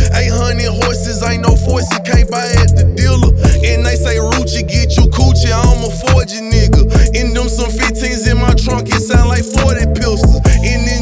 800 horses, ain't no force, you can't buy at the dealer. And they say Rucci get you coochie, I'm a forger nigga. In them some 15s in my trunk, it sound like 40 pistols. In this